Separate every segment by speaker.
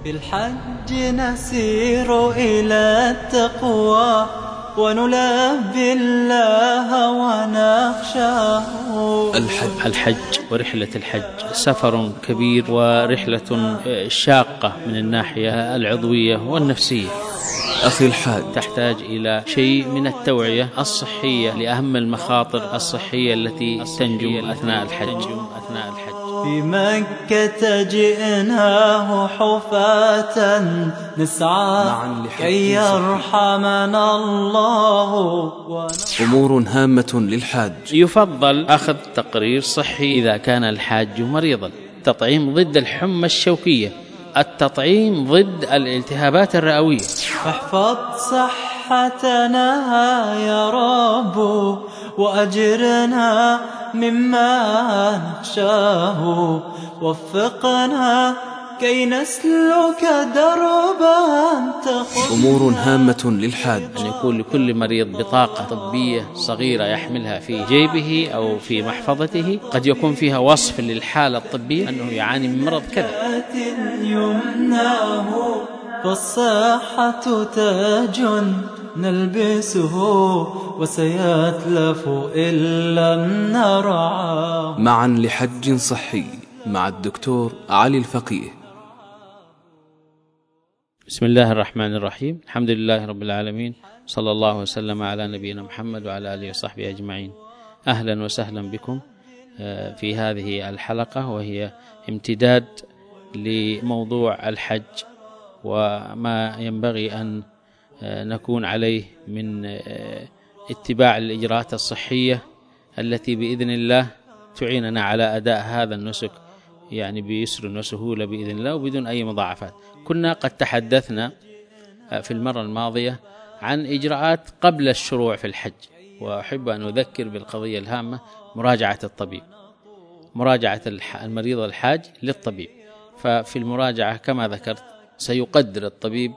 Speaker 1: في الحج نسير إلى التقوى ونلبي الله ونخشاه.
Speaker 2: الحج ورحلة الحج سفر كبير ورحلة شاقة من الناحية العضوية والنفسية.
Speaker 3: أخي الحاج،
Speaker 2: تحتاج إلى شيء من التوعية الصحية لأهم المخاطر الصحية التي تنجم أثناء الحج.
Speaker 1: في مكة جئناه حفاة نسعى كي يرحمنا الله.
Speaker 3: أمور هامة للحاج.
Speaker 2: يفضل أخذ تقرير صحي إذا كان الحاج مريضا، التطعيم ضد الحمى الشوكية، التطعيم ضد الالتهابات الرئوية.
Speaker 1: احفظ صحتنا يا رب وأجرنا مما نخشاه، وفقنا كي نسلك دربا تخطى.
Speaker 3: أمور هامة للحاج.
Speaker 2: أن يكون لكل مريض بطاقة طبية صغيرة يحملها في جيبه أو في محفظته، قد يكون فيها وصف للحالة الطبية أنه يعاني من مرض كذا.
Speaker 1: يمناه فالصحة تاج نلبسه وسيتلف إن لم نرعاه.
Speaker 3: معا لحج صحي مع الدكتور علي الفقيه.
Speaker 2: بسم الله الرحمن الرحيم، الحمد لله رب العالمين، صلى الله وسلم على نبينا محمد وعلى آله وصحبه أجمعين. أهلا وسهلا بكم في هذه الحلقة، وهي امتداد لموضوع الحج وما ينبغي أن نكون عليه من اتباع الإجراءات الصحية التي بإذن الله تعيننا على أداء هذا النسك يعني بيسر وسهولة بإذن الله وبدون أي مضاعفات. كنا قد تحدثنا في المرة الماضية عن إجراءات قبل الشروع في الحج، وأحب أن أذكر بالقضية الهامة: مراجعة الطبيب، مراجعة المريض الحاج للطبيب. ففي المراجعة كما ذكرت سيقدر الطبيب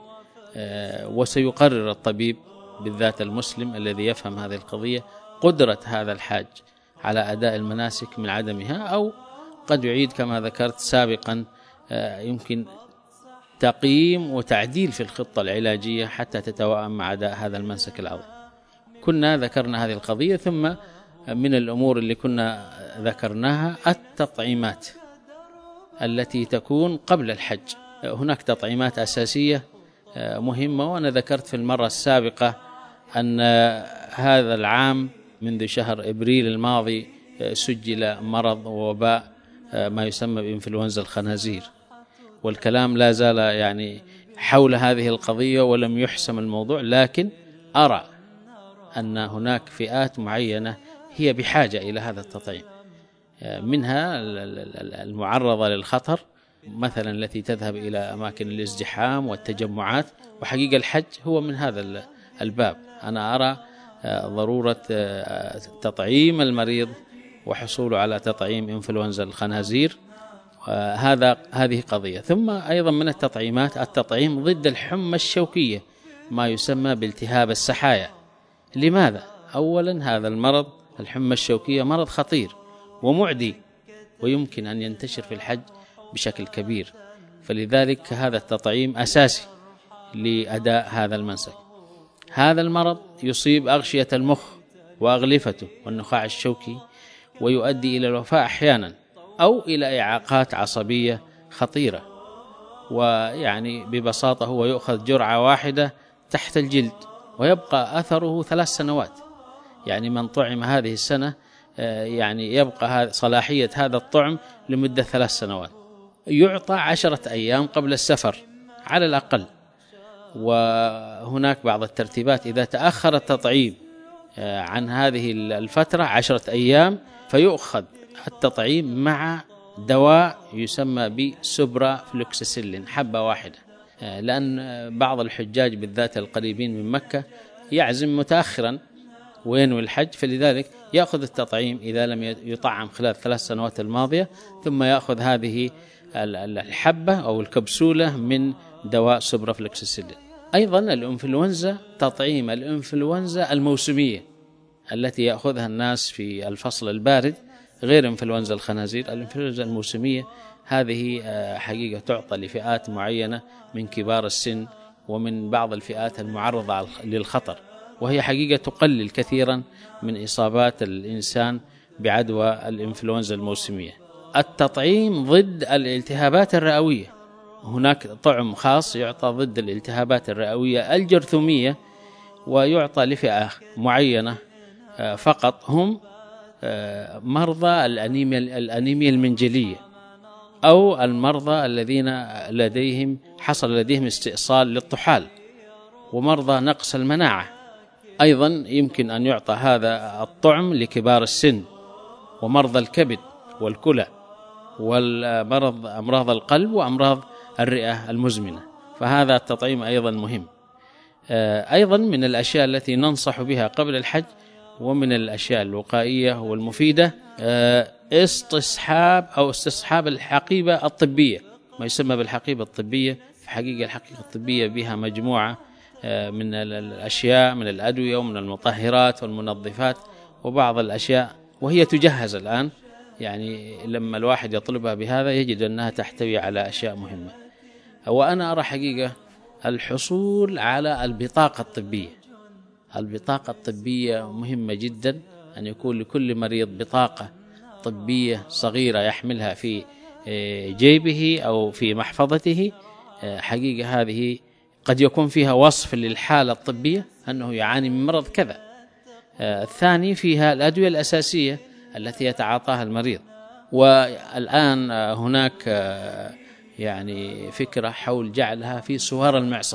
Speaker 2: وسيقرر الطبيب بالذات المسلم الذي يفهم هذه القضية قدرة هذا الحاج على أداء المناسك من عدمها، أو قد يعيد كما ذكرت سابقا يمكن تقييم وتعديل في الخطة العلاجية حتى تتوائم مع أداء هذا المنسك العظيم. كنا ذكرنا هذه القضية. ثم من الأمور اللي كنا ذكرناها التطعيمات التي تكون قبل الحج. هناك تطعيمات أساسية مهمة، وأنا ذكرت في المرة السابقة أن هذا العام منذ شهر إبريل الماضي سجل مرض ووباء ما يسمى بإنفلونزا الخنازير، والكلام لا زال يعني حول هذه القضية ولم يحسم الموضوع، لكن أرى أن هناك فئات معينة هي بحاجة إلى هذا التطعيم، منها المعرضة للخطر مثلا التي تذهب إلى أماكن الازدحام والتجمعات، وحقيقة الحج هو من هذا الباب. أنا أرى ضرورة تطعيم المريض وحصوله على تطعيم إنفلونزا الخنازير، هذه قضية. ثم أيضا من التطعيمات التطعيم ضد الحمى الشوكية ما يسمى بالتهاب السحايا. لماذا؟ أولا هذا المرض الحمى الشوكية مرض خطير ومعدي ويمكن أن ينتشر في الحج بشكل كبير، فلذلك هذا التطعيم أساسي لأداء هذا المنسك. هذا المرض يصيب أغشية المخ وأغلفته والنخاع الشوكي، ويؤدي إلى الوفاة أحيانا أو إلى إعاقات عصبية خطيرة. ويعني ببساطة هو يؤخذ جرعة واحدة تحت الجلد ويبقى أثره 3 سنوات. يعني من طعم هذه السنة يعني يبقى صلاحية هذا الطعم لمدة 3 سنوات. يعطى 10 أيام قبل السفر على الأقل. وهناك بعض الترتيبات إذا تأخر التطعيم عن هذه الفترة 10 أيام فيؤخذ التطعيم مع دواء يسمى بسوبرا فلوكسيسيلين حبة واحدة، لأن بعض الحجاج بالذات القريبين من مكة يعزم متأخرا وينوي الحج، فلذلك يأخذ التطعيم إذا لم يطعم خلال 3 سنوات الماضية، ثم يأخذ هذه الحبة أو الكبسولة من دواء سوبرا فلوكسيسيلين. أيضا الإنفلونزا، تطعيم الإنفلونزا الموسمية التي يأخذها الناس في الفصل البارد، غير إنفلونزا الخنازير. الإنفلونزا الموسمية هذه حقيقة تعطى لفئات معينة من كبار السن ومن بعض الفئات المعرضة للخطر، وهي حقيقة تقلل كثيرا من إصابات الإنسان بعدوى الإنفلونزا الموسمية. التطعيم ضد الالتهابات الرئوية، هناك طعم خاص يعطى ضد الالتهابات الرئوية الجرثومية، ويعطى لفئة معينة فقط، هم مرضى الأنيميا المنجلية، أو المرضى الذين حصل لديهم استئصال للطحال، ومرضى نقص المناعة. أيضا يمكن أن يعطى هذا الطعم لكبار السن، ومرضى الكبد والكلى، والمرض أمراض القلب وأمراض الرئة المزمنة، فهذا التطعيم أيضا مهم. أيضا من الأشياء التي ننصح بها قبل الحج ومن الأشياء الوقائية والمفيدة استصحاب الحقيبة الطبية، ما يسمى بالحقيبة الطبية. في حقيقة الحقيبة الطبية بها مجموعة من الأشياء، من الأدوية ومن المطهرات والمنظفات وبعض الأشياء، وهي تجهز الآن، يعني لما الواحد يطلبها بهذا يجد أنها تحتوي على أشياء مهمة. وأنا أرى حقيقة الحصول على البطاقة الطبية. البطاقة الطبية مهمة جدا، أن يكون لكل مريض بطاقة طبية صغيرة يحملها في جيبه أو في محفظته. حقيقة هذه قد يكون فيها وصف للحالة الطبية أنه يعاني من مرض كذا. الثاني فيها الأدوية الأساسية التي يتعاطاها المريض. والآن هناك يعني فكرة حول جعلها في سوار المعصم.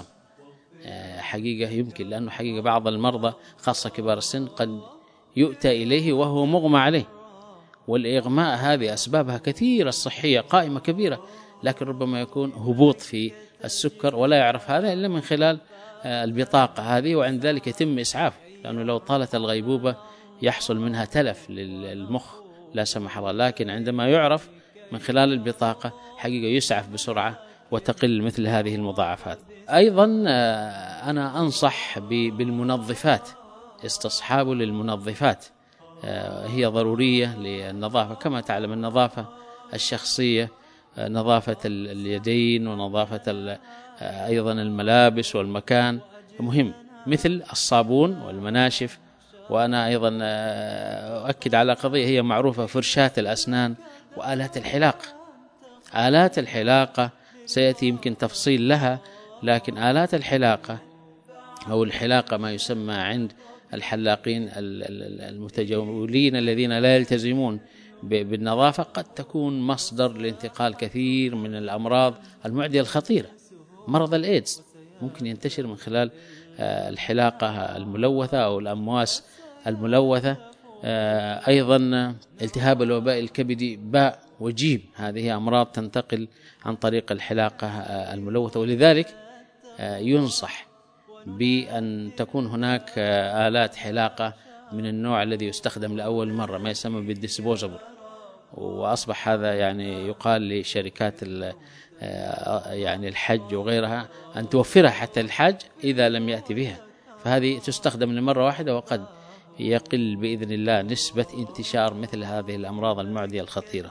Speaker 2: حقيقة يمكن، لأنه حقيقة بعض المرضى خاصة كبار السن قد يؤتى إليه وهو مغمى عليه، والإغماء هذه أسبابها كثيرة الصحية قائمة كبيرة، لكن ربما يكون هبوط في السكر ولا يعرف هذا إلا من خلال البطاقة هذه، وعند ذلك يتم إسعافه، لأنه لو طالت الغيبوبة يحصل منها تلف للمخ لا سمح الله. لكن عندما يعرف من خلال البطاقة حقيقة يسعف بسرعة وتقل مثل هذه المضاعفات. أيضا أنا أنصح بالمنظفات، استصحابه للمنظفات، هي ضرورية للنظافة. كما تعلم النظافة الشخصية، نظافة اليدين ونظافة أيضا الملابس والمكان مهم، مثل الصابون والمناشف. وأنا أيضا أؤكد على قضية هي معروفة، فرشاة الأسنان وآلات الحلاقة. آلات الحلاقة سيأتي يمكن تفصيل لها، لكن آلات الحلاقة أو الحلاقة ما يسمى عند الحلاقين المتجولين الذين لا يلتزمون بالنظافة قد تكون مصدر لانتقال كثير من الأمراض المعدية الخطيرة. مرض الإيدز ممكن ينتشر من خلال الحلاقة الملوثة أو الأمواس الملوثة. أيضا التهاب الوباء الكبدي باء وجيم، هذه أمراض تنتقل عن طريق الحلاقة الملوثة، ولذلك ينصح بأن تكون هناك آلات حلاقة من النوع الذي يستخدم لأول مرة، ما يسمى بالديسبوزبل. وأصبح هذا يعني يقال لشركات يعني الحج وغيرها أن توفرها حتى الحاج إذا لم يأتي بها، فهذه تستخدم لمرة واحدة، وقد يقل بإذن الله نسبة انتشار مثل هذه الأمراض المعدية الخطيرة.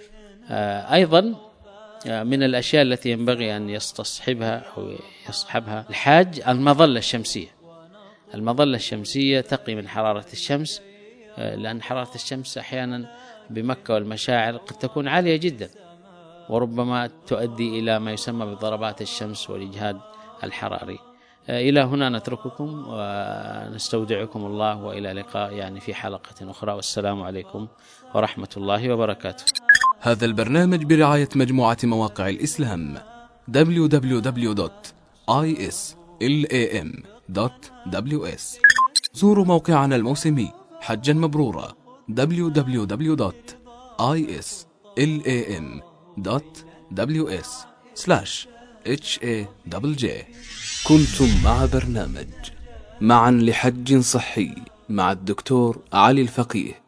Speaker 2: أيضا من الأشياء التي ينبغي أن يستصحبها أو يصحبها الحاج المظلة الشمسية. المظلة الشمسية تقي من حرارة الشمس، لأن حرارة الشمس أحيانا بمكة والمشاعر قد تكون عالية جدا، وربما تؤدي إلى ما يسمى بضربات الشمس والإجهاد الحراري. إلى هنا نترككم ونستودعكم الله، وإلى لقاء يعني في حلقة أخرى، والسلام عليكم ورحمة الله وبركاته.
Speaker 3: هذا البرنامج برعاية مجموعة مواقع الإسلام www.islam.ws. زوروا موقعنا الموسمي حجا مبرورا www.islam.ws/HAJJ. كنتم مع برنامج معا لحج صحي مع الدكتور علي الفقيه.